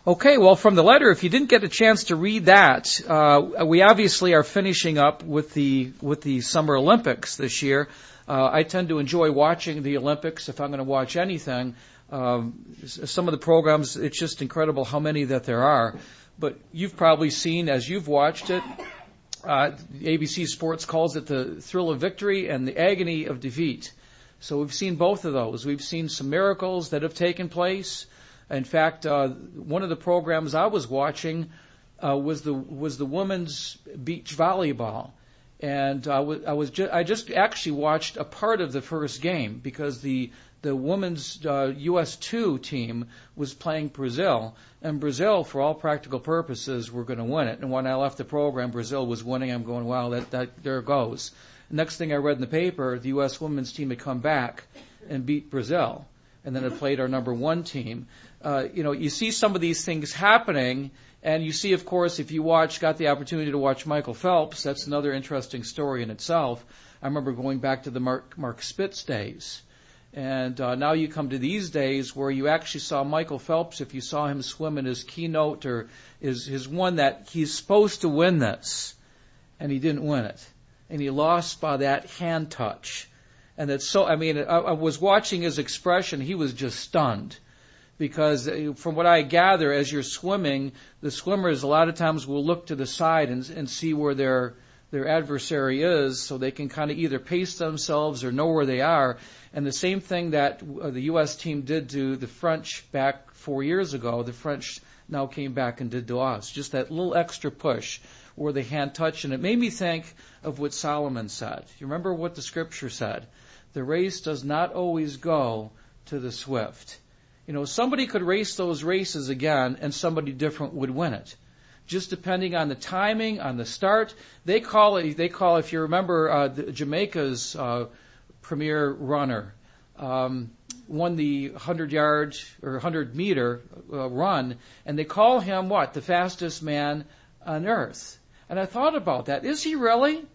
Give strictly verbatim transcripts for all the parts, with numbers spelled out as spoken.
Okay, well, from the letter, if you didn't get a chance to read that, uh, we obviously are finishing up with the with the Summer Olympics this year. Uh, I tend to enjoy watching the Olympics if I'm going to watch anything. Um, some of the programs, it's just incredible how many that there are. But you've probably seen, as you've watched it, uh, A B C Sports calls it the thrill of victory and the agony of defeat. So we've seen both of those. We've seen some miracles that have taken place. In fact, uh, one of the programs I was watching uh, was the was the women's beach volleyball, and I was I was ju- I just actually watched a part of the first game because the the women's uh, U S two team was playing Brazil, and Brazil, for all practical purposes, were going to win it. And when I left the program, Brazil was winning. I'm going, wow, that that there it goes. Next thing I read in the paper, the U S women's team had come back and beat Brazil, and then it played our number one team. Uh, you know, you see some of these things happening, and you see, of course, if you watch, got the opportunity to watch Michael Phelps, that's another interesting story in itself. I remember going back to the Mark, Mark Spitz days. And uh, now you come to these days where you actually saw Michael Phelps, if you saw him swim in his keynote or his, his one that he's supposed to win this, and he didn't win it. And he lost by that hand touch. And it's so, I mean, I, I was watching his expression, he was just stunned. Because from what I gather, as you're swimming, the swimmers a lot of times will look to the side and, and see where their their adversary is, so they can kind of either pace themselves or know where they are. And the same thing that the U S team did to the French back four years ago, the French now came back and did to us. Just that little extra push where the hand touch. And it made me think of what Solomon said. You remember what the scripture said? The race does not always go to the swift. You know, somebody could race those races again and somebody different would win it. Just depending on the timing, on the start. They call it, they call, if you remember, uh, the, Jamaica's uh, premier runner um, won the hundred-yard or hundred-meter uh, run, and they call him what? The fastest man on earth. And I thought about that. Is he really?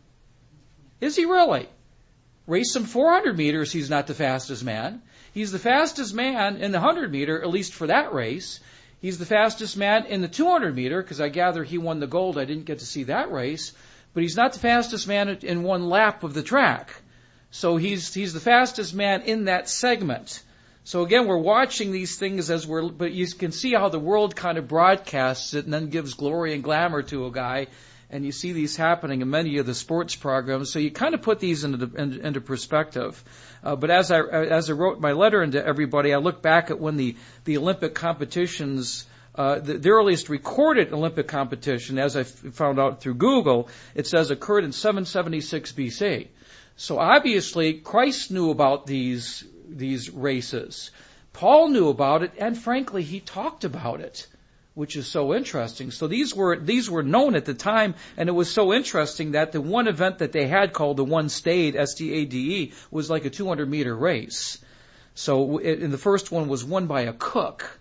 Is he really? Race some four hundred meters, he's not the fastest man. He's the fastest man in the one hundred meter, at least for that race. He's the fastest man in the two hundred meter, because I gather he won the gold. I didn't get to see that race. But he's not the fastest man in one lap of the track. So he's he's the fastest man in that segment. So again, we're watching these things as we're, but you can see how the world kind of broadcasts it and then gives glory and glamour to a guy. And you see these happening in many of the sports programs. So you kind of put these into, into, into perspective. Uh, but as I as I wrote my letter into everybody, I look back at when the, the Olympic competitions, uh, the, the earliest recorded Olympic competition, as I found out through Google, it says occurred in seven seventy-six B C. So obviously Christ knew about these these races. Paul knew about it, and frankly, he talked about it, which is so interesting. So these were these were known at the time, and it was so interesting that the one event that they had called the One Stade, S T A D E, was like a two hundred meter race. So it, and the first one was won by a cook.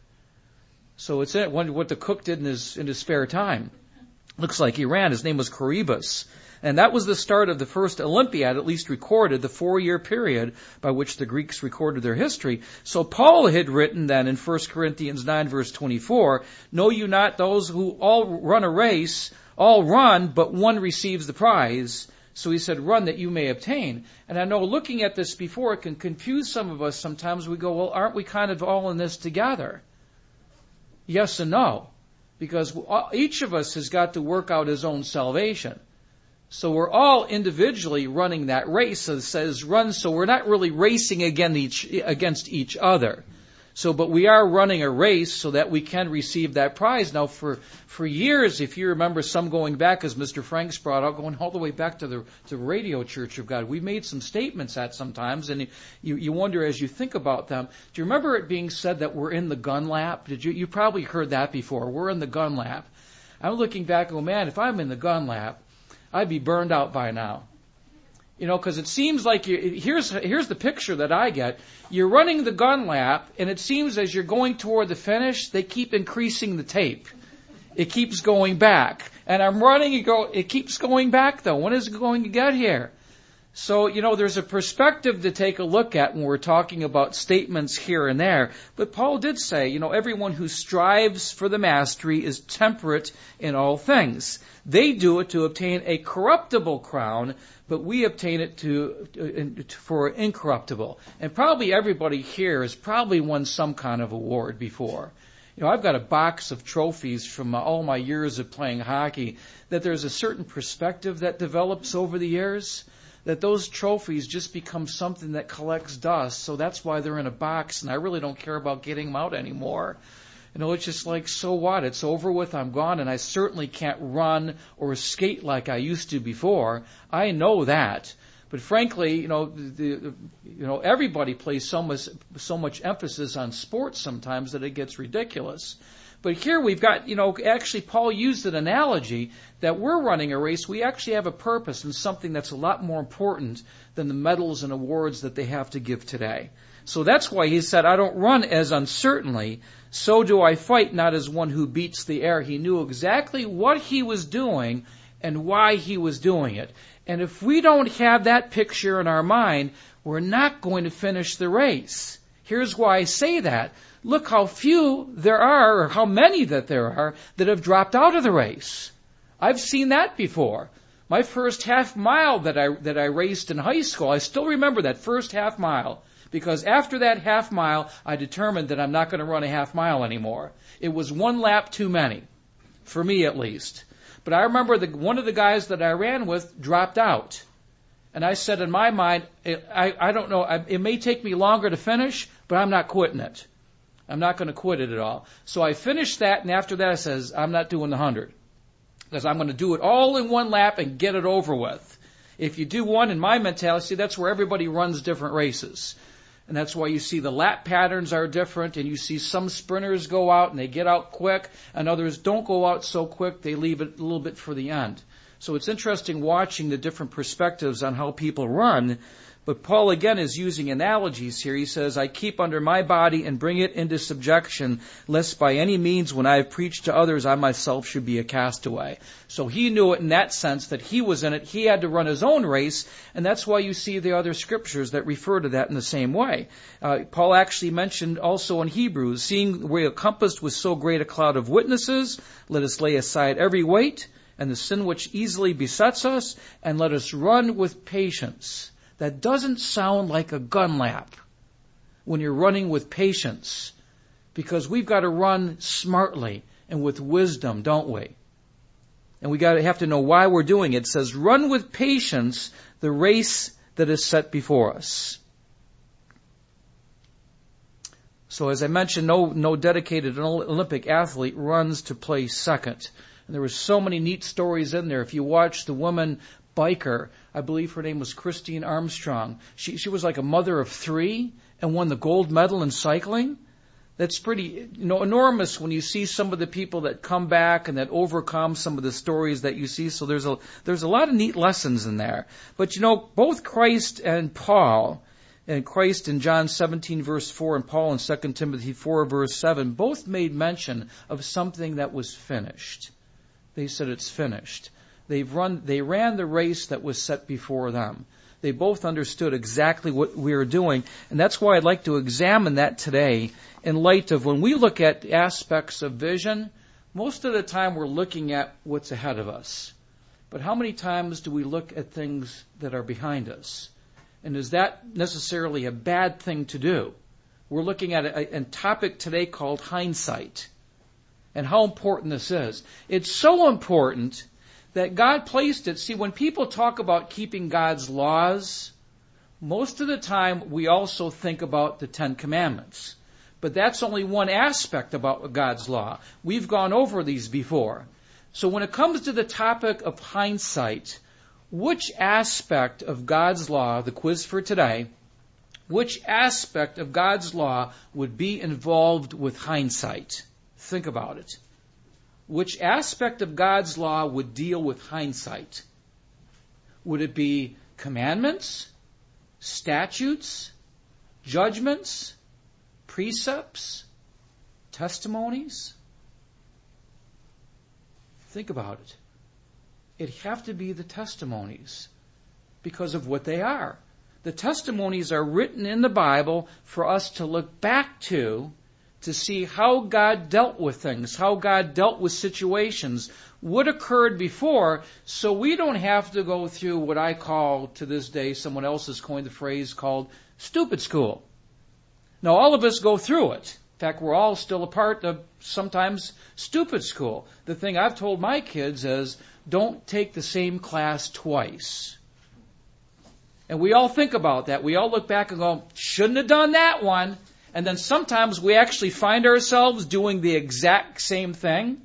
So it's it, what the cook did in his in his spare time. Looks like he ran. His name was Coroebus. And that was the start of the first Olympiad, at least recorded, the four-year period by which the Greeks recorded their history. So Paul had written then in First Corinthians nine, verse twenty-four, know you not those who all run a race, all run, but one receives the prize. So he said, run that you may obtain. And I know looking at this before, it can confuse some of us. Sometimes we go, well, aren't we kind of all in this together? Yes and no. Because each of us has got to work out his own salvation. So we're all individually running that race. So it says run, so we're not really racing against each, against each other. So, but we are running a race so that we can receive that prize. Now, for, for years, if you remember some going back, as Mister Franks brought out, going all the way back to the to Radio Church of God, we made some statements at sometimes, and you, you wonder as you think about them, do you remember it being said that we're in the gun lap? Did you, you probably heard that before. We're in the gun lap. I'm looking back and go, man, if I'm in the gun lap, I'd be burned out by now. You know, because it seems like you, here's here's the picture that I get. You're running the gun lap, and it seems as you're going toward the finish, they keep increasing the tape. It keeps going back. And I'm running, and go, it keeps going back, though. When is it going to get here? So, you know, there's a perspective to take a look at when we're talking about statements here and there. But Paul did say, you know, everyone who strives for the mastery is temperate in all things. They do it to obtain a corruptible crown, but we obtain it to, to for incorruptible. And probably everybody here has probably won some kind of award before. You know, I've got a box of trophies from all my years of playing hockey, that there's a certain perspective that develops over the years, that those trophies just become something that collects dust. So that's why they're in a box, and I really don't care about getting them out anymore. You know, it's just like, so what? It's over with, I'm gone, and I certainly can't run or skate like I used to before. I know that. But frankly, you know, the, you know, everybody places so much, so much emphasis on sports sometimes that it gets ridiculous. But here we've got, you know, actually Paul used an analogy that we're running a race. We actually have a purpose and something that's a lot more important than the medals and awards that they have to give today. So that's why he said, I don't run as uncertainly, so do I fight not as one who beats the air. He knew exactly what he was doing and why he was doing it. And if we don't have that picture in our mind, we're not going to finish the race. Here's why I say that. Look how few there are, or how many that there are, that have dropped out of the race. I've seen that before. My first half mile that I that I raced in high school, I still remember that first half mile. Because after that half mile, I determined that I'm not going to run a half mile anymore. It was one lap too many, for me at least. But I remember the, one of the guys that I ran with dropped out. And I said in my mind, I, I don't know, it may take me longer to finish, but I'm not quitting it. I'm not going to quit it at all. So I finished that, and after that I says, I'm not doing the hundred. Because I'm going to do it all in one lap and get it over with. If you do one, in my mentality, that's where everybody runs different races. And that's why you see the lap patterns are different, and you see some sprinters go out and they get out quick, and others don't go out so quick, they leave it a little bit for the end. So it's interesting watching the different perspectives on how people run. But Paul again is using analogies here. He says, I keep under my body and bring it into subjection, lest by any means when I have preached to others, I myself should be a castaway. So he knew it in that sense that he was in it. He had to run his own race, and that's why you see the other scriptures that refer to that in the same way. Uh, Paul actually mentioned also in Hebrews, seeing we are compassed with so great a cloud of witnesses, let us lay aside every weight and the sin which easily besets us, and let us run with patience. That doesn't sound like a gun lap when you're running with patience, because we've got to run smartly and with wisdom, don't we? And we got to have to know why we're doing it. It says, run with patience the race that is set before us. So as I mentioned, no, no dedicated Olympic athlete runs to place second. And there were so many neat stories in there. If you watch the woman biker, I believe her name was Christine Armstrong. She she was like a mother of three and won the gold medal in cycling. That's pretty, you know, enormous when you see some of the people that come back and that overcome some of the stories that you see. So there's a there's a lot of neat lessons in there. But you know, both Christ and Paul, and Christ in John seventeen verse four and Paul in Second Timothy four verse seven, both made mention of something that was finished. They said it's finished. They've run, they ran the race that was set before them. They both understood exactly what we were doing, and that's why I'd like to examine that today in light of when we look at aspects of vision, most of the time we're looking at what's ahead of us. But how many times do we look at things that are behind us? And is that necessarily a bad thing to do? We're looking at a, a topic today called hindsight, and how important this is. It's so important that God placed it. See, when people talk about keeping God's laws, most of the time we also think about the Ten Commandments. But that's only one aspect about God's law. We've gone over these before. So when it comes to the topic of hindsight, which aspect of God's law, the quiz for today, which aspect of God's law would be involved with hindsight? Think about it. Which aspect of God's law would deal with hindsight? Would it be commandments, statutes, judgments, precepts, testimonies? Think about it. It'd have to be the testimonies. because of what they are. The testimonies are written in the Bible for us to look back to, to see how God dealt with things, how God dealt with situations, what occurred before, so we don't have to go through what I call, to this day, someone else has coined the phrase called stupid school. Now, all of us go through it. In fact, we're all still a part of sometimes stupid school. The thing I've told my kids is, don't take the same class twice. And we all think about that. We all look back and go, shouldn't have done that one. And then sometimes we actually find ourselves doing the exact same thing.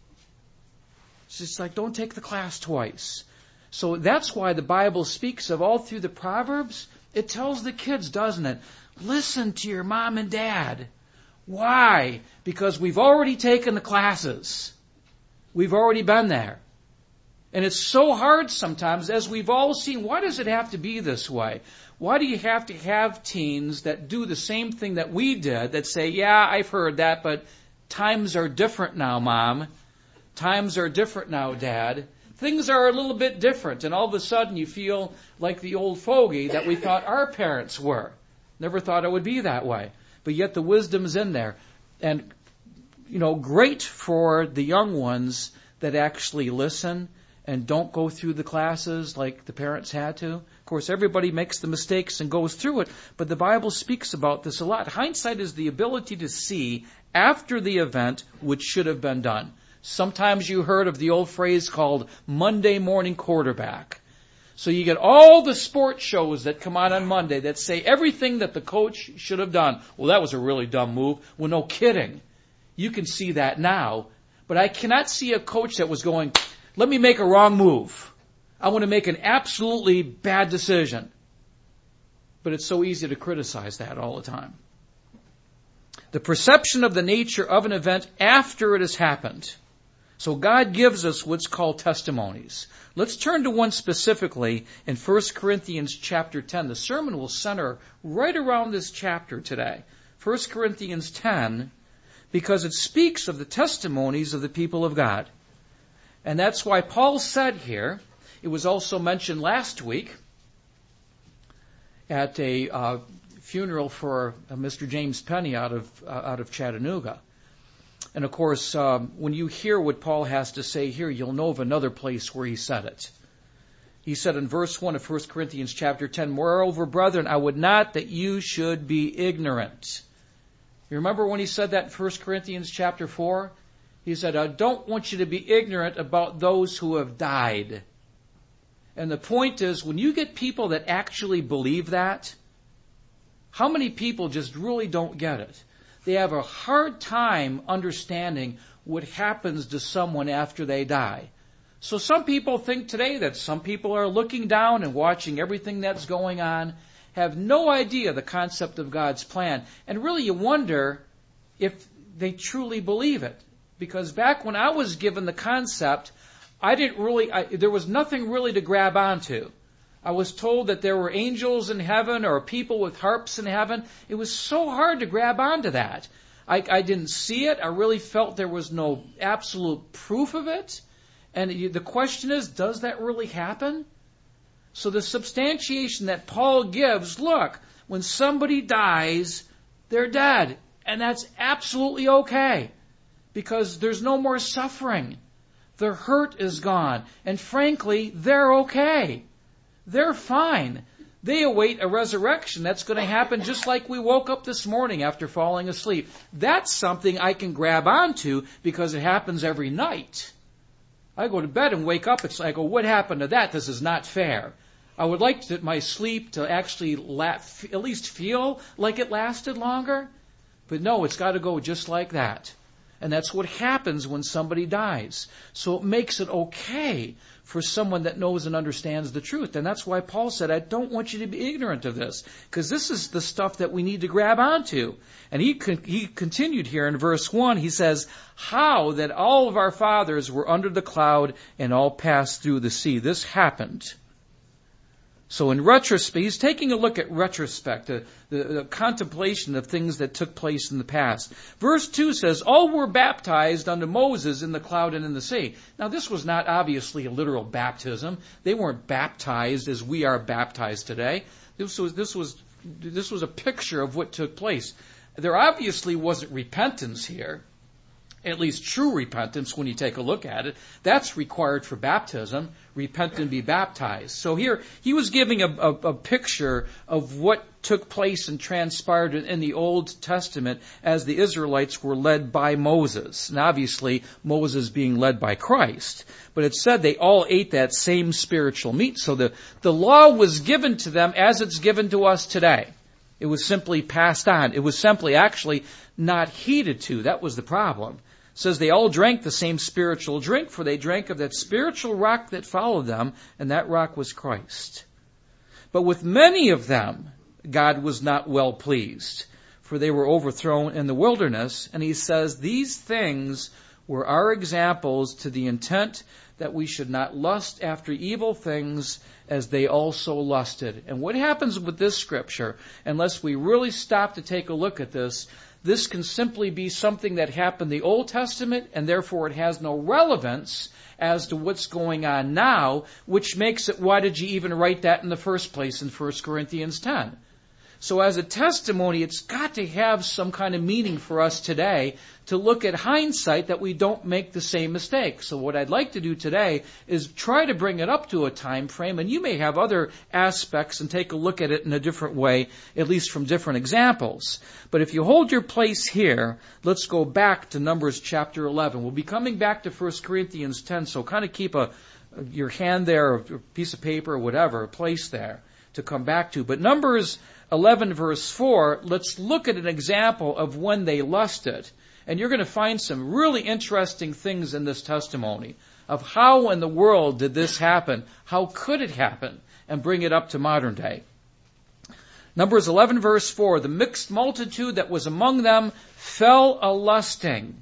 It's just like, don't take the class twice. So that's why the Bible speaks of all through the Proverbs. It tells the kids, doesn't it? Listen to your mom and dad. Why? Because we've already taken the classes. We've already been there. And it's so hard sometimes, as we've all seen, why does it have to be this way? Why do you have to have teens that do the same thing that we did, that say, yeah, I've heard that, but times are different now, Mom. Times are different now, Dad. Things are a little bit different, and all of a sudden you feel like the old fogey that we thought our parents were. Never thought it would be that way. But yet the wisdom's in there. And, you know, great for the young ones that actually listen and don't go through the classes like the parents had to. Of course, everybody makes the mistakes and goes through it, but the Bible speaks about this a lot. Hindsight is the ability to see after the event which should have been done. Sometimes you heard of the old phrase called Monday morning quarterback. So you get all the sports shows that come out on Monday that say everything that the coach should have done. Well, that was a really dumb move. Well, no kidding. You can see that now. But I cannot see a coach that was going, let me make a wrong move. I want to make an absolutely bad decision. But it's so easy to criticize that all the time. The perception of the nature of an event after it has happened. So God gives us what's called testimonies. Let's turn to one specifically in First Corinthians chapter ten. The sermon will center right around this chapter today. First Corinthians ten, because it speaks of the testimonies of the people of God. And that's why Paul said here, it was also mentioned last week at a uh, funeral for uh, Mister James Penny out of uh, out of Chattanooga. And of course, um, when you hear what Paul has to say here, you'll know of another place where he said it. He said in verse one of First Corinthians chapter ten, moreover, brethren, I would not that you should be ignorant. You remember when he said that in First Corinthians chapter four? He said, I don't want you to be ignorant about those who have died. And the point is, when you get people that actually believe that, how many people just really don't get it? They have a hard time understanding what happens to someone after they die. So some people think today that some people are looking down and watching everything that's going on, have no idea the concept of God's plan. And really you wonder if they truly believe it. Because back when I was given the concept, I didn't really, I, there was nothing really to grab onto. I was told that there were angels in heaven or people with harps in heaven. It was so hard to grab onto that. I, I didn't see it. I really felt there was no absolute proof of it. And the question is, does that really happen? So the substantiation that Paul gives, look, when somebody dies, they're dead. And that's absolutely okay. Because there's no more suffering. Their hurt is gone. And frankly, they're okay. They're fine. They await a resurrection that's going to happen just like we woke up this morning after falling asleep. That's something I can grab onto because it happens every night. I go to bed and wake up, it's like, oh, what happened to that? This is not fair. I would like to, my sleep to actually la- at least feel like it lasted longer. But no, it's got to go just like that. And that's what happens when somebody dies. So it makes it okay for someone that knows and understands the truth. And that's why Paul said, I don't want you to be ignorant of this, because this is the stuff that we need to grab onto. And he con- he continued here in verse one, he says, how that all of our fathers were under the cloud and all passed through the sea. This happened So in retrospect, he's taking a look at retrospect, the, the, the contemplation of things that took place in the past. Verse two says, all were baptized unto Moses in the cloud and in the sea. Now this was not obviously a literal baptism. They weren't baptized as we are baptized today. This was, this was, this was a picture of what took place. There obviously wasn't repentance here. At least true repentance when you take a look at it. That's required for baptism. Repent and be baptized. So here, he was giving a, a, a picture of what took place and transpired in the Old Testament as the Israelites were led by Moses. And obviously, Moses being led by Christ. But it said they all ate that same spiritual meat. So the, the law was given to them as it's given to us today. It was simply passed on. It was simply actually not heeded to. That was the problem. It says they all drank the same spiritual drink, for they drank of that spiritual rock that followed them, and that rock was Christ. But with many of them, God was not well pleased, for they were overthrown in the wilderness. And he says these things were our examples to the intent that we should not lust after evil things as they also lusted. And what happens with this scripture, unless we really stop to take a look at this, this can simply be something that happened in the Old Testament, and therefore it has no relevance as to what's going on now, which makes it, why did you even write that in the first place in First Corinthians ten? So as a testimony, it's got to have some kind of meaning for us today to look at hindsight that we don't make the same mistake. So what I'd like to do today is try to bring it up to a time frame, and you may have other aspects and take a look at it in a different way, at least from different examples. But if you hold your place here, let's go back to Numbers chapter eleven. We'll be coming back to First Corinthians ten, so kind of keep a your hand there, or a piece of paper, or whatever, a place there to come back to. But Numbers eleven verse four, let's look at an example of when they lusted. And you're going to find some really interesting things in this testimony of how in the world did this happen? How could it happen? And bring it up to modern day. Numbers eleven verse four, the mixed multitude that was among them fell a-lusting.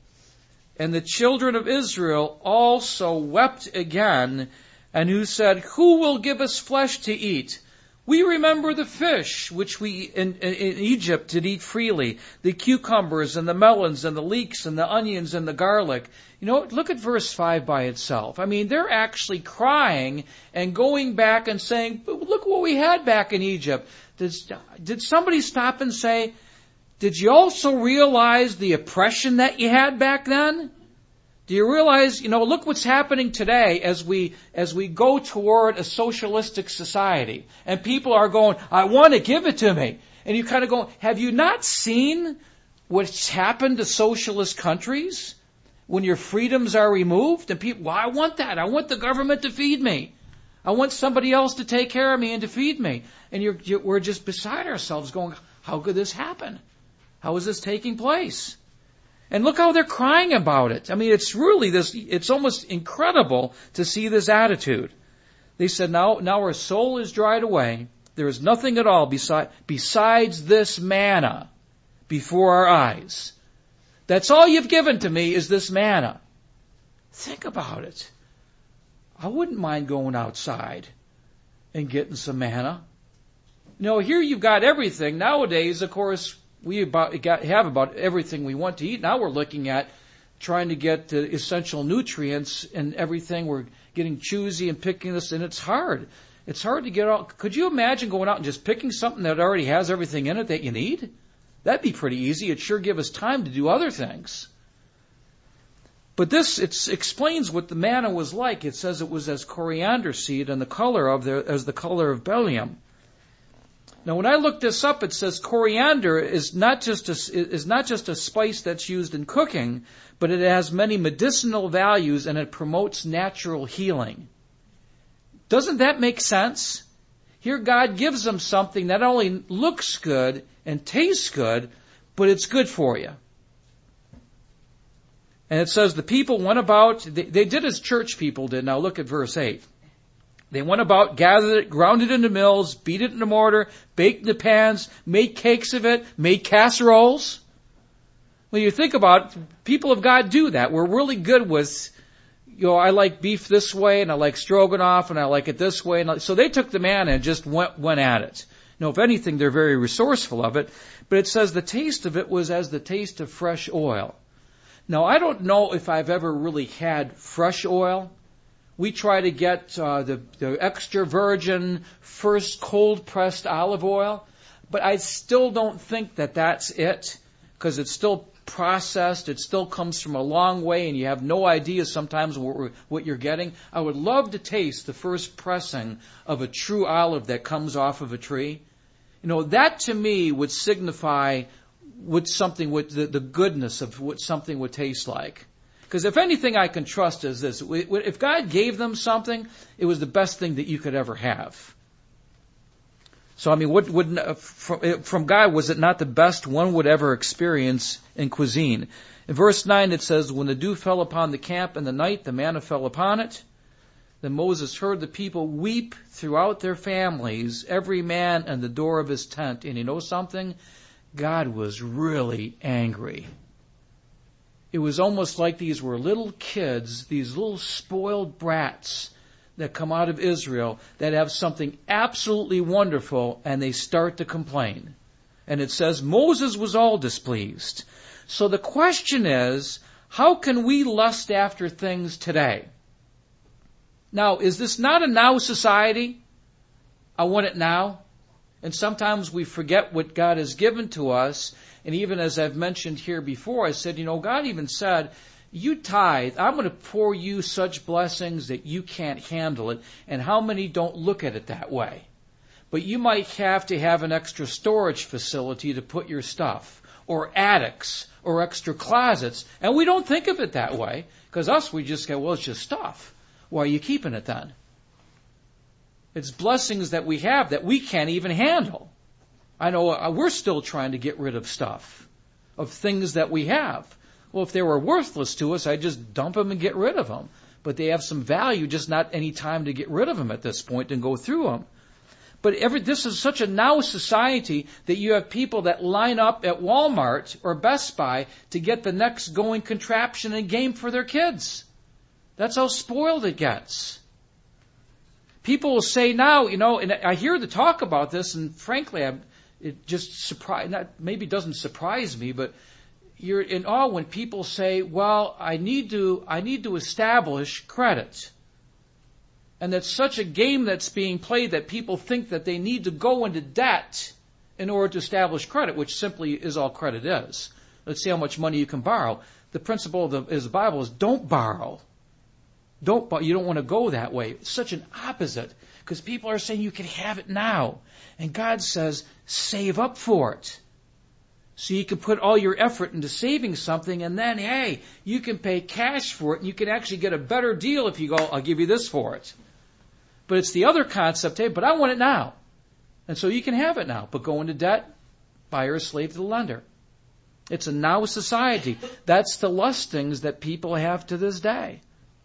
And the children of Israel also wept again, and who said, who will give us flesh to eat? We remember the fish which we in, in, in Egypt did eat freely, the cucumbers and the melons and the leeks and the onions and the garlic. You know, look at verse five by itself. I mean, they're actually crying and going back and saying, look what we had back in Egypt. Did, did somebody stop and say, did you also realize the oppression that you had back then? Do you realize, you know, look what's happening today as we, as we go toward a socialistic society. And people are going, I want to give it to me. And you kind of go, have you not seen what's happened to socialist countries? When your freedoms are removed and people, well, I want that. I want the government to feed me. I want somebody else to take care of me and to feed me. And you're, you're, we're just beside ourselves going, how could this happen? How is this taking place? And look how they're crying about it. I mean, it's really this, it's almost incredible to see this attitude. They said, now, now our soul is dried away. There is nothing at all beside, besides this manna before our eyes. That's all you've given to me is this manna. Think about it. I wouldn't mind going outside and getting some manna. You know, here you've got everything. Nowadays, of course, we about got, have about everything we want to eat. Now we're looking at trying to get the essential nutrients and everything. We're getting choosy and picking this, and it's hard. It's hard to get out. Could you imagine going out and just picking something that already has everything in it that you need? That'd be pretty easy. It'd sure give us time to do other things. But this it explains what the manna was like. It says it was as coriander seed and the color of the, as the color of bdellium. Now, when I looked this up, it says coriander is not just a, is not just a spice that's used in cooking, but it has many medicinal values and it promotes natural healing. Doesn't that make sense? Here God gives them something that not only looks good and tastes good, but it's good for you. And it says the people went about, they, they did as church people did. Now look at verse eight. They went about, gathered it, ground it into mills, beat it into mortar, baked in the pans, made cakes of it, made casseroles. When you think about it, people of God do that. We're really good with you know, I like beef this way, and I like stroganoff, and I like it this way. And I, so they took the manna and just went, went at it. Now, if anything, they're very resourceful of it. But it says the taste of it was as the taste of fresh oil. Now, I don't know if I've ever really had fresh oil. We try to get uh, the, the extra virgin, first cold-pressed olive oil. But I still don't think that that's it, because it's still processed. It still comes from a long way, and you have no idea sometimes what, what you're getting. I would love to taste the first pressing of a true olive that comes off of a tree. You know, that to me would signify what something would, the, the goodness of what something would taste like. Because if anything I can trust is this: if God gave them something, it was the best thing that you could ever have. So, I mean, what would, from, from God, was it not the best one would ever experience in cuisine? In verse nine it says, when the dew fell upon the camp in the night, the manna fell upon it. Then Moses heard the people weep throughout their families, every man at the door of his tent. And you know something? God was really angry. It was almost like these were little kids, these little spoiled brats that come out of Israel that have something absolutely wonderful, and they start to complain. And it says Moses was all displeased. So the question is, how can we lust after things today? Now, is this not a now society? I want it now. And sometimes we forget what God has given to us. And even as I've mentioned here before, I said, you know, God even said, you tithe, I'm going to pour you such blessings that you can't handle it. And how many don't look at it that way? But you might have to have an extra storage facility to put your stuff, or attics, or extra closets. And we don't think of it that way, because us, we just go, well, it's just stuff. Why are you keeping it then? It's blessings that we have that we can't even handle. I know we're still trying to get rid of stuff, of things that we have. Well, if they were worthless to us, I'd just dump them and get rid of them. But they have some value, just not any time to get rid of them at this point and go through them. But every, this is such a now society that you have people that line up at Walmart or Best Buy to get the next going contraption and game for their kids. That's how spoiled it gets. People will say now, you know, and I hear the talk about this, and frankly, I'm, it just surprise, not, maybe doesn't surprise me, but you're in awe when people say, well, I need to, I need to establish credit. And that's such a game that's being played that people think that they need to go into debt in order to establish credit, which simply is all credit is. Let's see how much money you can borrow. The principle of the, is the Bible is don't borrow. Don't, you don't want to go that way. It's such an opposite, because people are saying you can have it now. And God says, save up for it. So you can put all your effort into saving something, and then, hey, you can pay cash for it, and you can actually get a better deal if you go, I'll give you this for it. But it's the other concept, hey, but I want it now. And so you can have it now, but go into debt, buyer is slave to the lender. It's a now society. That's the lustings that people have to this day.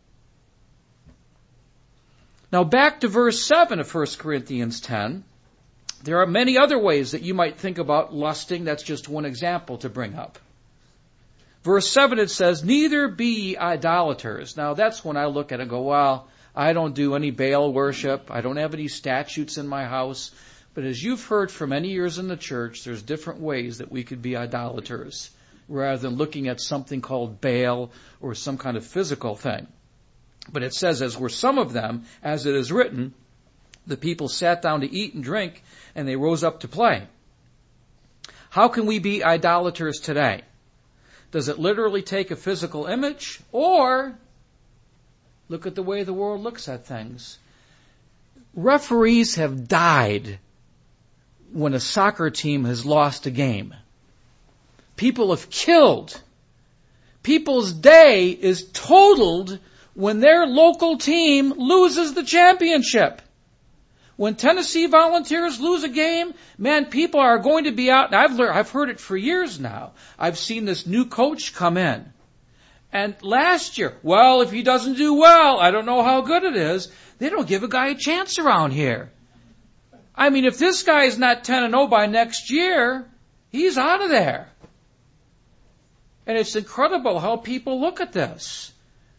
Now back to verse seven of First Corinthians ten. There are many other ways that you might think about lusting. That's just one example to bring up. Verse seven, it says, neither be ye idolaters. Now that's when I look at it and go, well, I don't do any Baal worship. I don't have any statues in my house. But as you've heard for many years in the church, there's different ways that we could be idolaters, rather than looking at something called Baal or some kind of physical thing. But it says, as were some of them, as it is written, the people sat down to eat and drink, and they rose up to play. How can we be idolaters today? Does it literally take a physical image? Or look at the way the world looks at things. Referees have died when a soccer team has lost a game. People have killed. People's day is totaled when their local team loses the championship. When Tennessee Volunteers lose a game, man, people are going to be out. And I've learned, I've heard it for years now. I've seen this new coach come in. And last year, well, if he doesn't do well, I don't know how good it is. They don't give a guy a chance around here. I mean, if this guy is not ten and oh by next year, he's out of there. And it's incredible how people look at this.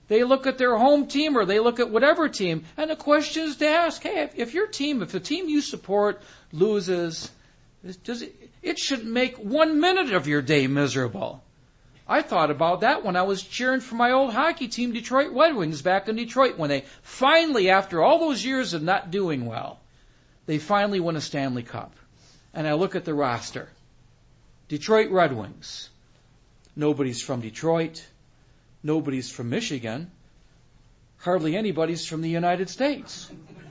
They look at their home team or they look at whatever team, and the question is to ask, hey, if, if your team, if the team you support loses, does it, it shouldn't make one minute of your day miserable. I thought about that when I was cheering for my old hockey team, Detroit Red Wings, back in Detroit, when they finally, after all those years of not doing well, they finally won a Stanley Cup. And I look at the roster. Detroit Red Wings. Nobody's from Detroit. Nobody's from Michigan. Hardly anybody's from the United States.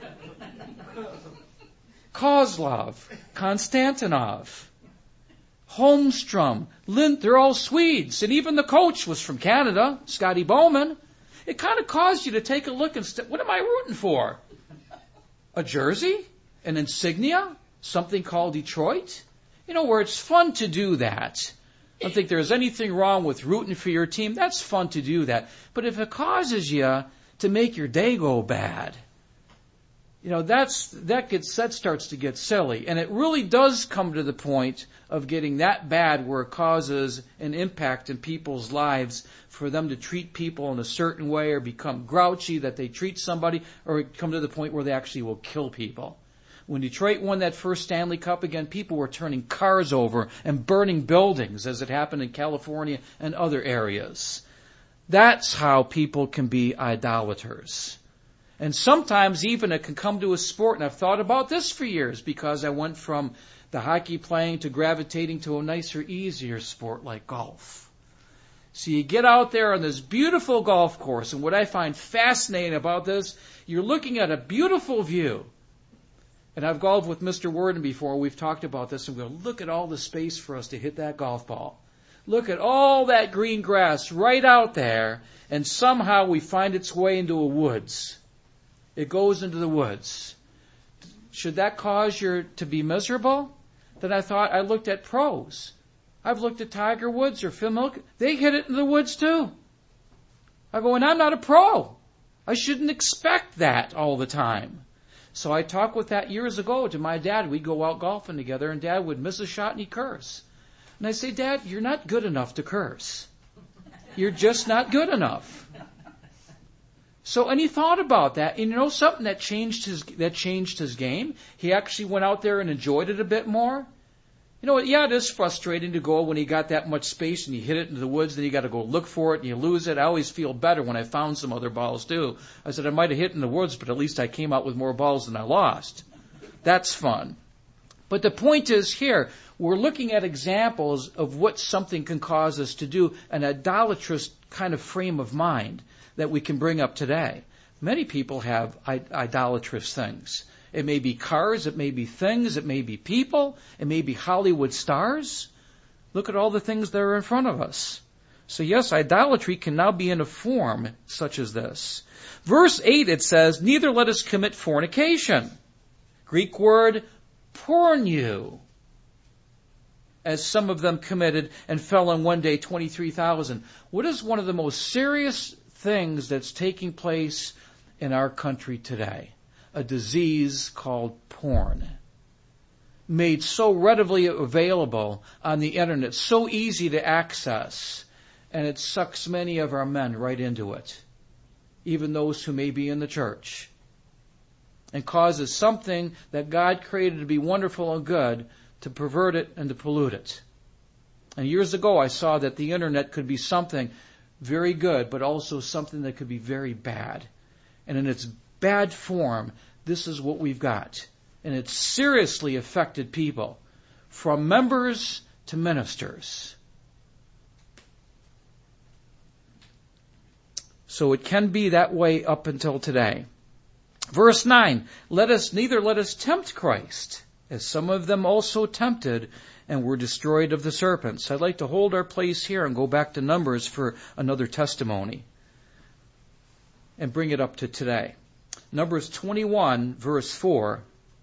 Kozlov, Konstantinov, Holmstrom, Lind, they're all Swedes. And even the coach was from Canada, Scotty Bowman. It kind of caused you to take a look and st- what am I rooting for? A jersey? An insignia? Something called Detroit? You know, where it's fun to do that. I don't think there's anything wrong with rooting for your team. That's fun to do that. But if it causes you to make your day go bad, you know, that's, that gets, that starts to get silly. And it really does come to the point of getting that bad where it causes an impact in people's lives for them to treat people in a certain way or become grouchy that they treat somebody, or come to the point where they actually will kill people. When Detroit won that first Stanley Cup again, people were turning cars over and burning buildings, as it happened in California and other areas. That's how people can be idolaters. And sometimes even it can come to a sport, and I've thought about this for years because I went from the hockey playing to gravitating to a nicer, easier sport like golf. So you get out there on this beautiful golf course, and what I find fascinating about this, you're looking at a beautiful view. And I've golfed with Mister Worden before. We've talked about this, and we go, look at all the space for us to hit that golf ball. Look at all that green grass right out there, and somehow we find its way into a woods. It goes into the woods. Should that cause you to be miserable? Then I thought, I looked at pros. I've looked at Tiger Woods or Phil Mickelson. They hit it in the woods too. I go, and I'm not a pro. I shouldn't expect that all the time. So I talked with that years ago to my dad. We'd go out golfing together, and Dad would miss a shot and he'd curse. And I say, Dad, you're not good enough to curse. You're just not good enough. So, and he thought about that, and you know something that changed his that changed his game? He actually went out there and enjoyed it a bit more. You know, yeah, it is frustrating to go when you got that much space and you hit it into the woods, then you got to go look for it and you lose it. I always feel better when I found some other balls too. I said I might have hit in the woods, but at least I came out with more balls than I lost. That's fun. But the point is here, we're looking at examples of what something can cause us to do, an idolatrous kind of frame of mind that we can bring up today. Many people have idolatrous things. It may be cars, it may be things, it may be people, it may be Hollywood stars. Look at all the things that are in front of us. So yes, idolatry can now be in a form such as this. Verse eight, it says, neither let us commit fornication. Greek word, porneia, as some of them committed and fell in one day twenty-three thousand. What is one of the most serious things that's taking place in our country today? A disease called porn. Made so readily available on the internet, so easy to access, and it sucks many of our men right into it, even those who may be in the church, and causes something that God created to be wonderful and good to pervert it and to pollute it. And years ago I saw that the internet could be something very good, but also something that could be very bad. And in its bad form, this is what we've got. And it's seriously affected people, from members to ministers. So it can be that way up until today. Verse nine, let us neither let us tempt Christ, as some of them also tempted and were destroyed of the serpents. I'd like to hold our place here and go back to Numbers for another testimony and bring it up to today. Numbers twenty-one, verse four.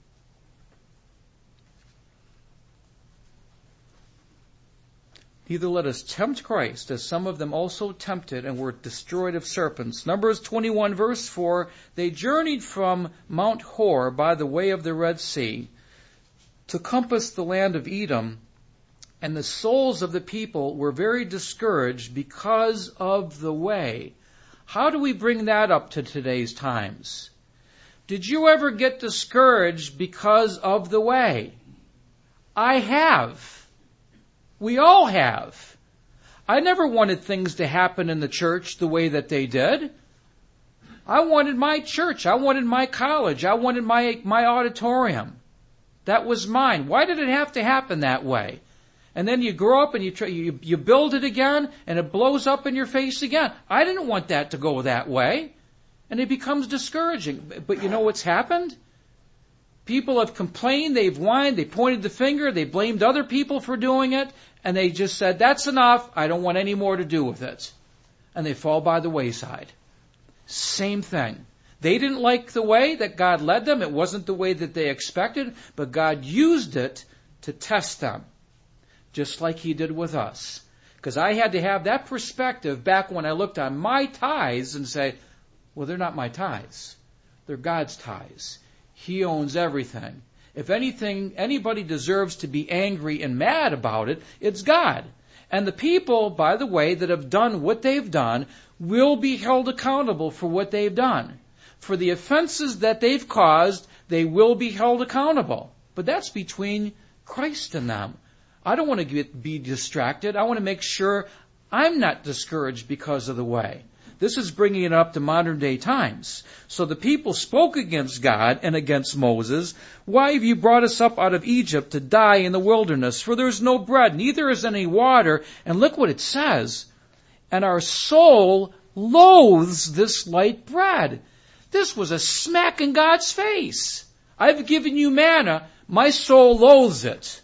Neither let us tempt Christ, as some of them also tempted and were destroyed of serpents. Numbers twenty-one, verse four. They journeyed from Mount Hor by the way of the Red Sea to compass the land of Edom, and the souls of the people were very discouraged because of the way. How do we bring that up to today's times? Did you ever get discouraged because of the way? I have. We all have. I never wanted things to happen in the church the way that they did. I wanted my church. I wanted my college. I wanted my, my auditorium. That was mine. Why did it have to happen that way? And then you grow up and you, try, you you build it again and it blows up in your face again. I didn't want that to go that way. And it becomes discouraging. But you know what's happened? People have complained, they've whined, they pointed the finger, they blamed other people for doing it, and they just said, that's enough, I don't want any more to do with it. And they fall by the wayside. Same thing. They didn't like the way that God led them. It wasn't the way that they expected, but God used it to test them, just like He did with us. Because I had to have that perspective back when I looked on my tithes and say, well, they're not my tithes. They're God's tithes. He owns everything. If anything, anybody deserves to be angry and mad about it, it's God. And the people, by the way, that have done what they've done will be held accountable for what they've done. For the offenses that they've caused, they will be held accountable. But that's between Christ and them. I don't want to get, be distracted. I want to make sure I'm not discouraged because of the way. This is bringing it up to modern day times. So the people spoke against God and against Moses. Why have you brought us up out of Egypt to die in the wilderness? For there is no bread, neither is any water. And look what it says. And our soul loathes this light bread. This was a smack in God's face. I've given you manna. My soul loathes it.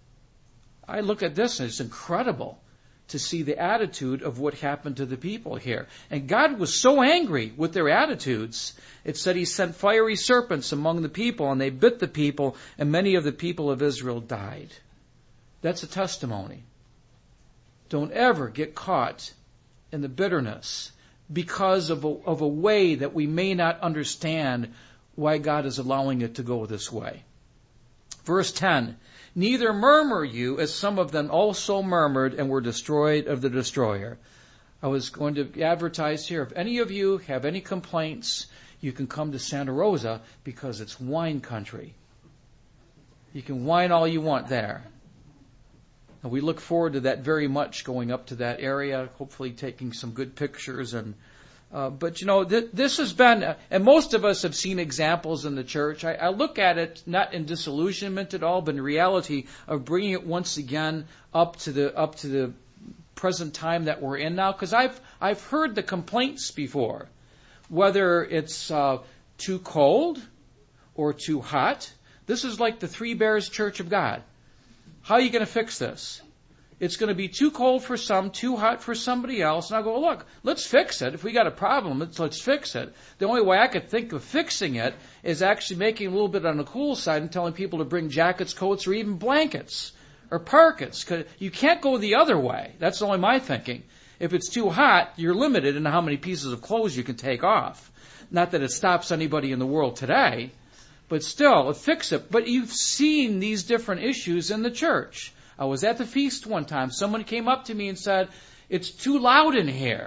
I look at this and it's incredible to see the attitude of what happened to the people here. And God was so angry with their attitudes, it said He sent fiery serpents among the people, and they bit the people, and many of the people of Israel died. That's a testimony. Don't ever get caught in the bitterness because of a, of a way that we may not understand why God is allowing it to go this way. Verse ten, neither murmur you, as some of them also murmured and were destroyed of the destroyer. I was going to advertise here, if any of you have any complaints, you can come to Santa Rosa because it's wine country. You can whine all you want there. And we look forward to that very much, going up to that area, hopefully taking some good pictures. And uh, But, you know, th- this has been, uh, and most of us have seen examples in the church. I, I look at it not in disillusionment at all, but in reality of bringing it once again up to the up to the present time that we're in now. Because I've, I've heard the complaints before, whether it's uh, too cold or too hot. This is like the Three Bears Church of God. How are you going to fix this? It's going to be too cold for some, too hot for somebody else. And I go, look, let's fix it. If we got a problem, let's, let's fix it. The only way I could think of fixing it is actually making a little bit on the cool side and telling people to bring jackets, coats, or even blankets or parkas. 'Cause you can't go the other way. That's only my thinking. If it's too hot, you're limited in how many pieces of clothes you can take off. Not that it stops anybody in the world today, but still, fix it. But you've seen these different issues in the church. I was at the feast one time. Someone came up to me and said, it's too loud in here.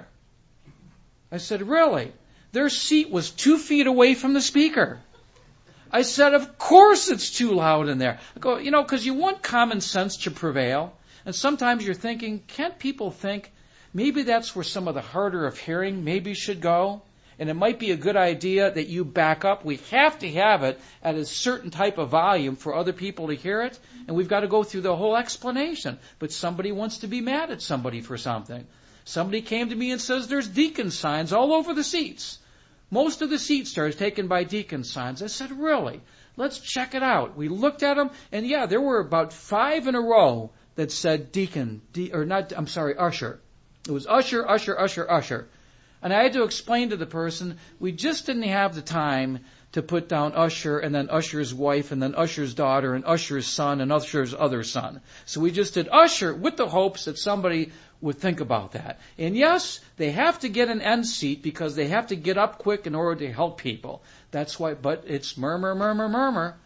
I said, really? Their seat was two feet away from the speaker. I said, of course it's too loud in there. I go, you know, because you want common sense to prevail. And sometimes you're thinking, can't people think maybe that's where some of the harder of hearing maybe should go? And it might be a good idea that you back up. We have to have it at a certain type of volume for other people to hear it. And we've got to go through the whole explanation. But somebody wants to be mad at somebody for something. Somebody came to me and says there's deacon signs all over the seats. Most of the seats are taken by deacon signs. I said, really? Let's check it out. We looked at them, and yeah, there were about five in a row that said deacon, de- or not, I'm sorry, usher. It was usher, usher, usher, usher. And I had to explain to the person, we just didn't have the time to put down usher and then usher's wife and then usher's daughter and usher's son and usher's other son. So we just did usher with the hopes that somebody would think about that. And yes, they have to get an end seat because they have to get up quick in order to help people. That's why, but it's murmur, murmur, murmur.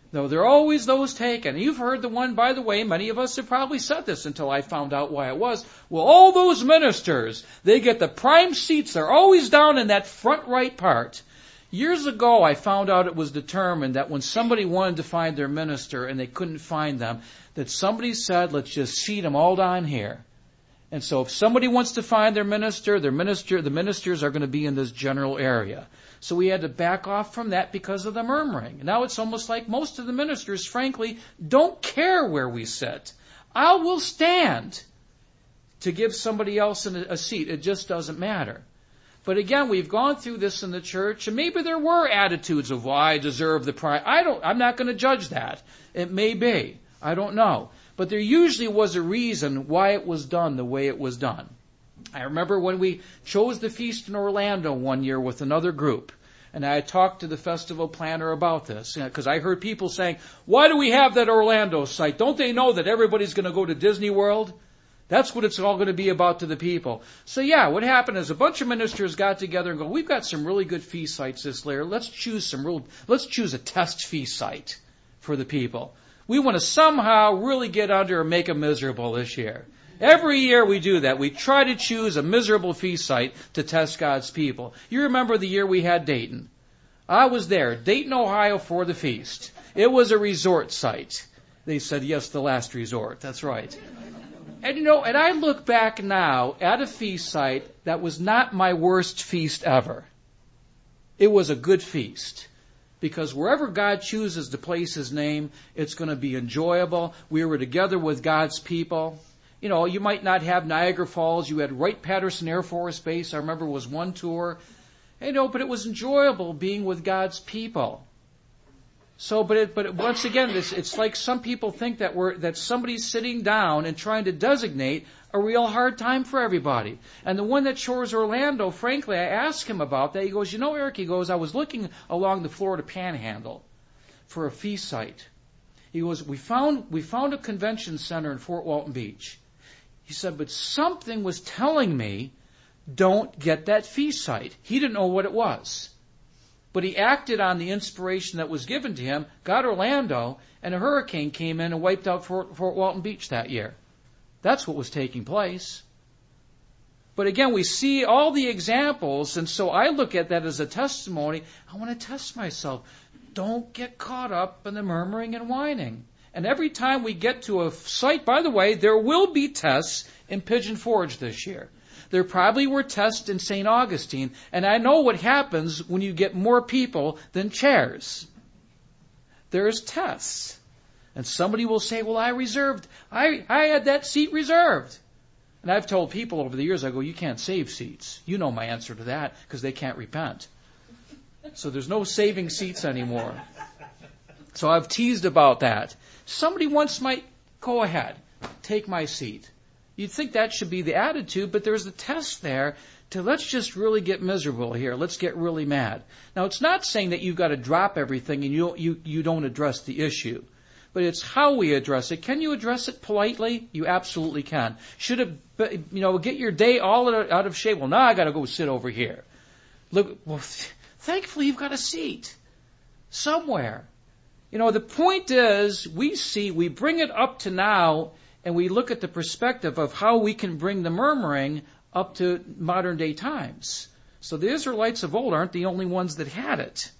No, there are always those taken. You've heard the one, by the way, many of us have probably said this until I found out why it was. Well, all those ministers, they get the prime seats. They're always down in that front right part. Years ago, I found out it was determined that when somebody wanted to find their minister and they couldn't find them, that somebody said, let's just seat them all down here. And so if somebody wants to find their minister, their minister, the ministers are going to be in this general area. So we had to back off from that because of the murmuring. Now it's almost like most of the ministers, frankly, don't care where we sit. I will stand to give somebody else a seat. It just doesn't matter. But again, we've gone through this in the church, and maybe there were attitudes of, well, I deserve the prize. I don't, I'm not going to judge that. It may be. I don't know. But there usually was a reason why it was done the way it was done. I remember when we chose the feast in Orlando one year with another group, and I talked to the festival planner about this, because I heard people saying, why do we have that Orlando site? Don't they know that everybody's going to go to Disney World? That's what it's all going to be about to the people. So yeah, what happened is a bunch of ministers got together and go, we've got some really good feast sites this year. Let's choose some real, let's choose a test feast site for the people. We want to somehow really get under and make them miserable this year. Every year we do that. We try to choose a miserable feast site to test God's people. You remember the year we had Dayton. I was there, Dayton, Ohio, for the feast. It was a resort site. They said, yes, the last resort. That's right. And you know, and I look back now at a feast site that was not my worst feast ever. It was a good feast. Because wherever God chooses to place His name, it's going to be enjoyable. We were together with God's people. You know, you might not have Niagara Falls. You had Wright-Patterson Air Force Base, I remember was one tour. You know, but it was enjoyable being with God's people. So, but it, but once again, it's, it's like some people think that we're, that somebody's sitting down and trying to designate a real hard time for everybody. And the one that chose Orlando, frankly, I asked him about that. He goes, you know, Eric, he goes, I was looking along the Florida Panhandle for a feast site. He goes, we found, we found a convention center in Fort Walton Beach. He said, but something was telling me, don't get that feast site. He didn't know what it was. But he acted on the inspiration that was given to him, got Orlando, and a hurricane came in and wiped out Fort, Fort Walton Beach that year. That's what was taking place. But again, we see all the examples, and so I look at that as a testimony. I want to test myself. Don't get caught up in the murmuring and whining. And every time we get to a site, by the way, there will be tests in Pigeon Forge this year. There probably were tests in Saint Augustine, and I know what happens when you get more people than chairs. There's tests. And somebody will say, well, I reserved, I, I had that seat reserved. And I've told people over the years, I go, you can't save seats. You know my answer to that, because they can't repent. So there's no saving seats anymore. So I've teased about that. Somebody once might, go ahead, take my seat. You'd think that should be the attitude, but there's a test there to let's just really get miserable here. Let's get really mad. Now, it's not saying that you've got to drop everything and you, you, you don't address the issue. But it's how we address it. Can you address it politely? You absolutely can. Should it, you know, get your day all out of shape? Well, now I got to go sit over here. Look, well, thankfully you've got a seat somewhere. You know, the point is, we see, we bring it up to now, and we look at the perspective of how we can bring the murmuring up to modern day times. So the Israelites of old aren't the only ones that had it.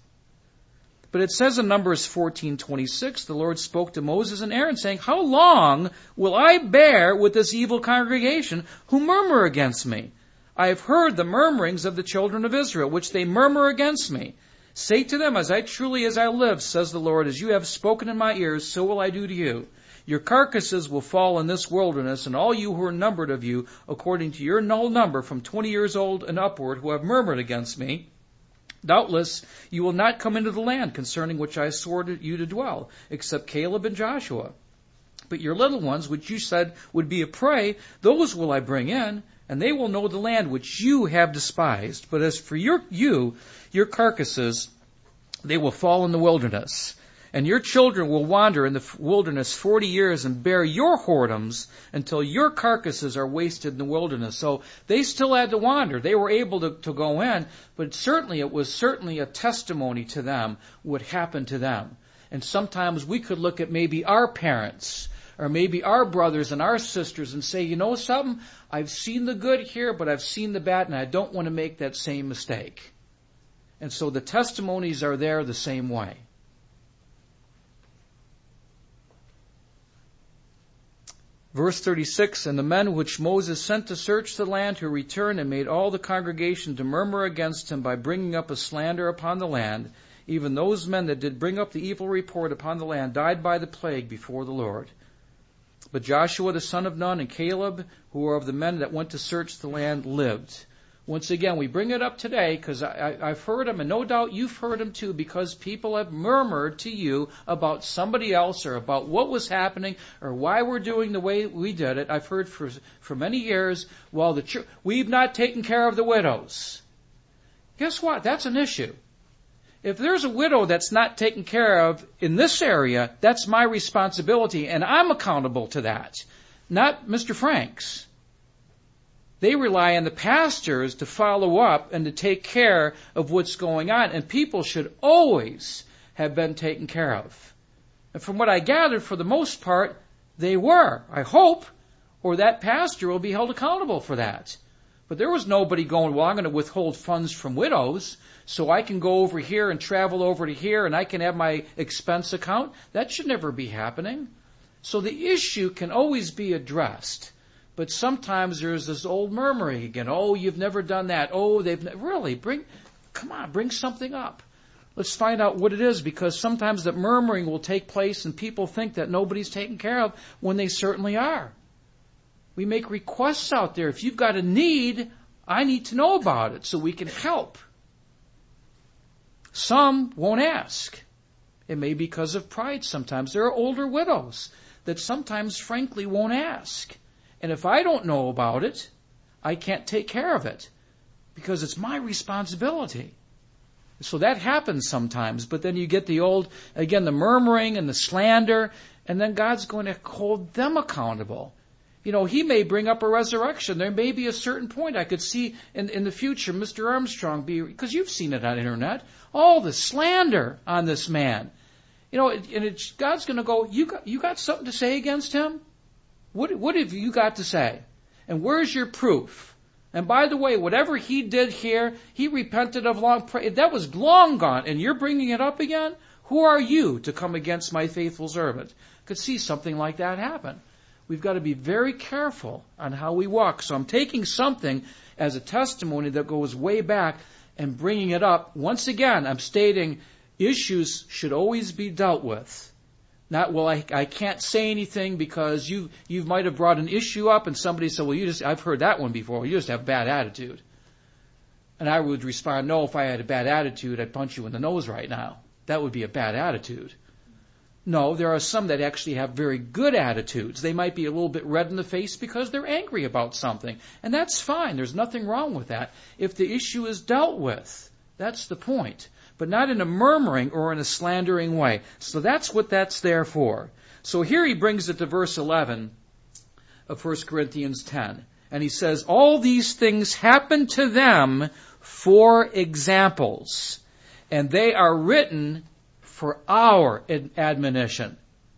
But it says in Numbers fourteen twenty-six, the Lord spoke to Moses and Aaron, saying, how long will I bear with this evil congregation who murmur against me? I have heard the murmurings of the children of Israel, which they murmur against me. Say to them, as I truly as I live, says the Lord, as you have spoken in my ears, so will I do to you. Your carcasses will fall in this wilderness, and all you who are numbered of you, according to your null number, from twenty years old and upward, who have murmured against me, doubtless you will not come into the land concerning which I swore to you to dwell, except Caleb and Joshua. But your little ones, which you said would be a prey, those will I bring in, and they will know the land which you have despised. But as for your you, your carcasses, they will fall in the wilderness. And your children will wander in the wilderness forty years and bear your whoredoms until your carcasses are wasted in the wilderness. So they still had to wander. They were able to, to go in, but certainly it was certainly a testimony to them what happened to them. And sometimes we could look at maybe our parents or maybe our brothers and our sisters and say, you know something, I've seen the good here, but I've seen the bad, and I don't want to make that same mistake. And so the testimonies are there the same way. Verse thirty-six, and the men which Moses sent to search the land, who returned and made all the congregation to murmur against him by bringing up a slander upon the land, even those men that did bring up the evil report upon the land died by the plague before the Lord. But Joshua the son of Nun and Caleb, who were of the men that went to search the land, lived. Once again, we bring it up today because I've heard them, and no doubt you've heard them too, because people have murmured to you about somebody else or about what was happening or why we're doing the way we did it. I've heard for for many years, well, the church, we've not taken care of the widows. Guess what? That's an issue. If there's a widow that's not taken care of in this area, that's my responsibility, and I'm accountable to that, not Mister Frank's. They rely on the pastors to follow up and to take care of what's going on, and people should always have been taken care of. And from what I gathered, for the most part, they were, I hope, or that pastor will be held accountable for that. But there was nobody going, well, I'm going to withhold funds from widows so I can go over here and travel over to here and I can have my expense account. That should never be happening. So the issue can always be addressed. But sometimes there's this old murmuring again. Oh, you've never done that. Oh, they've ne-. Really, bring, come on, bring something up. Let's find out what it is, because sometimes that murmuring will take place and people think that nobody's taken care of when they certainly are. We make requests out there. If you've got a need, I need to know about it so we can help. Some won't ask. It may be because of pride sometimes. There are older widows that sometimes, frankly, won't ask. And if I don't know about it, I can't take care of it because it's my responsibility. So that happens sometimes, but then you get the old, again, the murmuring and the slander, and then God's going to hold them accountable. You know, He may bring up a resurrection. There may be a certain point I could see in, in the future Mister Armstrong be, because you've seen it on the internet, all the slander on this man. You know, and it's, God's going to go, you got, you got something to say against him? What, what have you got to say? And where's your proof? And by the way, whatever he did here, he repented of long, that was long gone, and you're bringing it up again? Who are you to come against my faithful servant? Could see something like that happen. We've got to be very careful on how we walk. So I'm taking something as a testimony that goes way back and bringing it up. Once again, I'm stating issues should always be dealt with. Not, well, I, I can't say anything because you, you might have brought an issue up and somebody said, well, you just, I've heard that one before. You just have a bad attitude. And I would respond, no, if I had a bad attitude, I'd punch you in the nose right now. That would be a bad attitude. No, there are some that actually have very good attitudes. They might be a little bit red in the face because they're angry about something. And that's fine. There's nothing wrong with that. If the issue is dealt with, that's the point. But not in a murmuring or in a slandering way. So that's what that's there for. So here he brings it to verse eleven of First Corinthians ten. And he says, all these things happen to them for examples, and they are written for our admonition.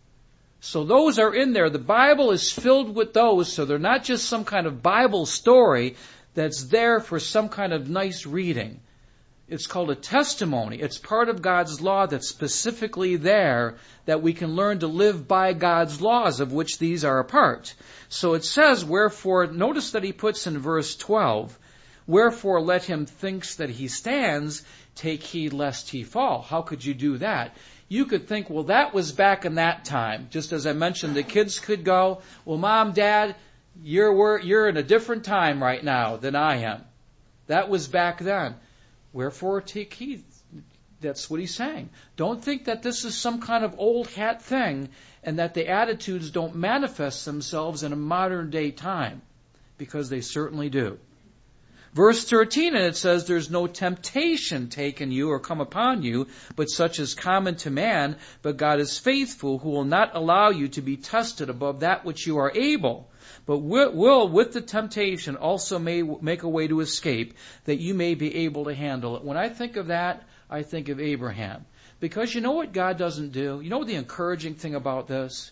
So those are in there. The Bible is filled with those, so they're not just some kind of Bible story that's there for some kind of nice reading. It's called a testimony. It's part of God's law that's specifically there that we can learn to live by God's laws, of which these are a part. So it says, wherefore, notice that he puts in verse twelve, wherefore let him thinks that he stands, take heed lest he fall. How could you do that? You could think, well, that was back in that time. Just as I mentioned, the kids could go, well, Mom, Dad, you're, you're in a different time right now than I am. That was back then. Wherefore take heed. That's what he's saying. Don't think that this is some kind of old hat thing and that the attitudes don't manifest themselves in a modern day time, because they certainly do. Verse thirteen, and it says, there's no temptation taken you or come upon you, but such is common to man, but God is faithful, who will not allow you to be tested above that which you are able, but will, with the temptation, also may make a way to escape, that you may be able to handle it. When I think of that, I think of Abraham. Because you know what God doesn't do? You know the encouraging thing about this?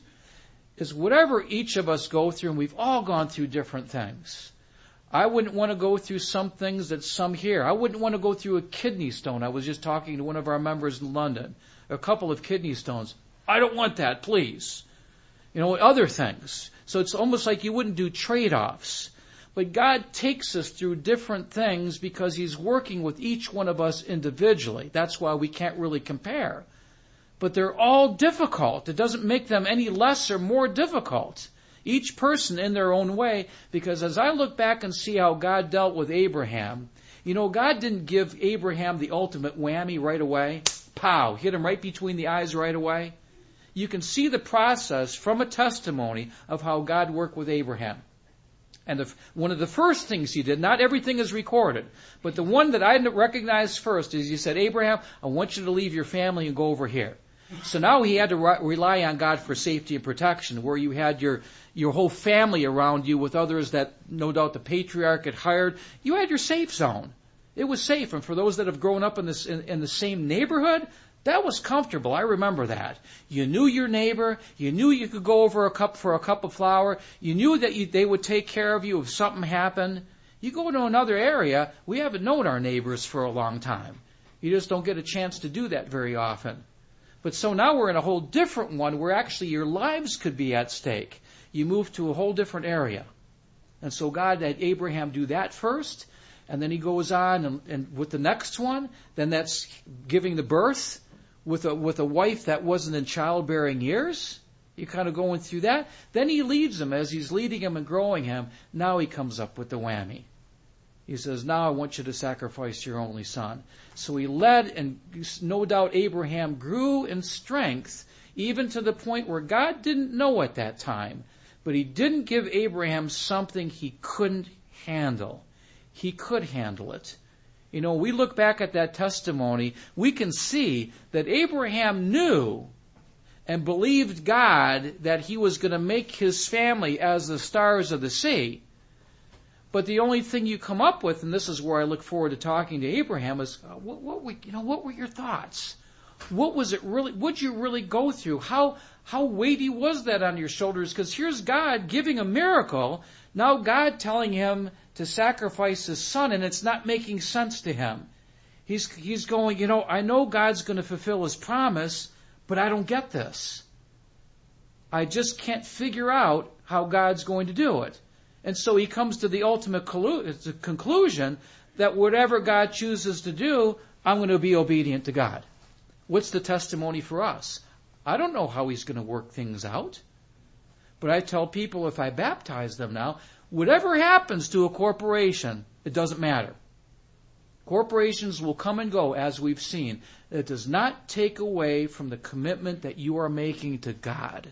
Is whatever each of us go through, and we've all gone through different things. I wouldn't want to go through some things that some here. I wouldn't want to go through a kidney stone. I was just talking to one of our members in London. A couple of kidney stones. I don't want that, please. You know, other things. So it's almost like you wouldn't do trade-offs. But God takes us through different things because He's working with each one of us individually. That's why we can't really compare. But they're all difficult. It doesn't make them any less or more difficult. Each person in their own way. Because as I look back and see how God dealt with Abraham, you know, God didn't give Abraham the ultimate whammy right away. Pow! Hit him right between the eyes right away. You can see the process from a testimony of how God worked with Abraham. And the, one of the first things He did, not everything is recorded, but the one that I recognized first is He said, Abraham, I want you to leave your family and go over here. So now he had to re- rely on God for safety and protection, where you had your, your whole family around you with others that no doubt the patriarch had hired. You had your safe zone. It was safe. And for those that have grown up in, this, in, in the same neighborhood, that was comfortable. I remember that. You knew your neighbor. You knew you could go over a cup for a cup of flour. You knew that you, they would take care of you if something happened. You go to another area, we haven't known our neighbors for a long time. You just don't get a chance to do that very often. But so now we're in a whole different one where actually your lives could be at stake. You move to a whole different area. And so God had Abraham do that first, and then He goes on and, and with the next one, then that's giving the birth with a, with a wife that wasn't in childbearing years. You're kind of going through that. Then He leads him as He's leading him and growing him. Now He comes up with the whammy. He says, now I want you to sacrifice your only son. So He led, and no doubt Abraham grew in strength, even to the point where God didn't know at that time. But He didn't give Abraham something he couldn't handle. He could handle it. You know, we look back at that testimony, we can see that Abraham knew and believed God that he was going to make his family as the stars of the sea. But the only thing you come up with, and this is where I look forward to talking to Abraham, is uh, what, what were, you know, what were your thoughts? What was it really? What'd you really go through? How how weighty was that on your shoulders? Because here's God giving a miracle. Now God telling him to sacrifice his son, and it's not making sense to him. He's he's going, you know, I know God's going to fulfill His promise, but I don't get this. I just can't figure out how God's going to do it. And so he comes to the ultimate conclusion that whatever God chooses to do, I'm going to be obedient to God. What's the testimony for us? I don't know how He's going to work things out. But I tell people if I baptize them now, whatever happens to a corporation, it doesn't matter. Corporations will come and go, as we've seen. It does not take away from the commitment that you are making to God.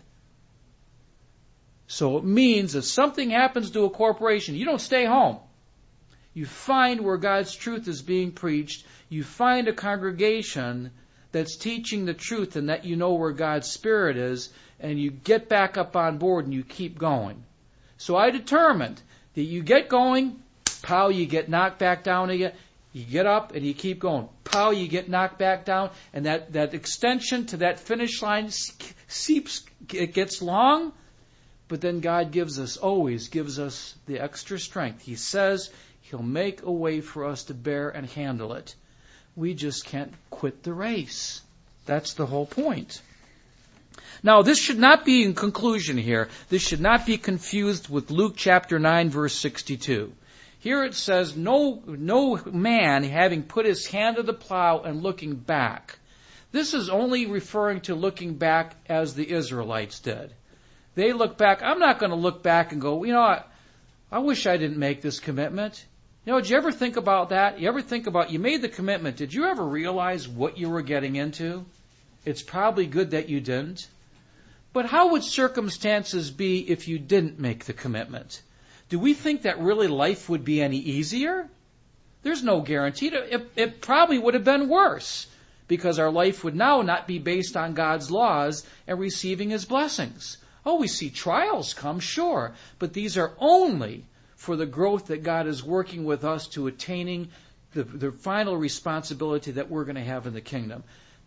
So it means if something happens to a corporation, you don't stay home. You find where God's truth is being preached. You find a congregation that's teaching the truth and that you know where God's Spirit is, and you get back up on board and you keep going. So I determined that you get going, pow, you get knocked back down again. You get up and you keep going. Pow, you get knocked back down, and that, that extension to that finish line seeps, it gets long. But then God gives us, always gives us the extra strength. He says He'll make a way for us to bear and handle it. We just can't quit the race. That's the whole point. Now, this should not be in conclusion here. This should not be confused with Luke chapter nine, verse sixty-two. Here it says, no, no man having put his hand to the plow and looking back. This is only referring to looking back as the Israelites did. They look back. I'm not going to look back and go, you know, I, I wish I didn't make this commitment. You know, did you ever think about that? You ever think about, you made the commitment. Did you ever realize what you were getting into? It's probably good that you didn't. But how would circumstances be if you didn't make the commitment? Do we think that really life would be any easier? There's no guarantee. It, it probably would have been worse, because our life would now not be based on God's laws and receiving His blessings. Oh, we see trials come, sure, but these are only for the growth that God is working with us to attaining the, the final responsibility that we're going to have in the kingdom.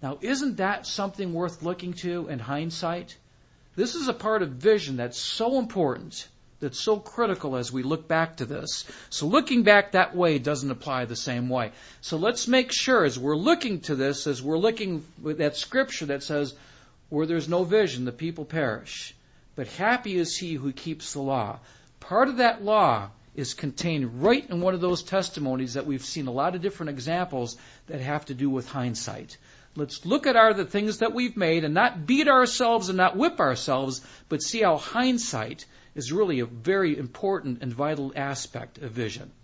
Now, isn't that something worth looking to in hindsight? This is a part of vision that's so important, that's so critical as we look back to this. So looking back that way doesn't apply the same way. So let's make sure as we're looking to this, as we're looking with that scripture that says, where there's no vision, the people perish. But happy is he who keeps the law. Part of that law is contained right in one of those testimonies that we've seen a lot of different examples that have to do with hindsight. Let's look at our the things that we've made and not beat ourselves and not whip ourselves, but see how hindsight is really a very important and vital aspect of vision.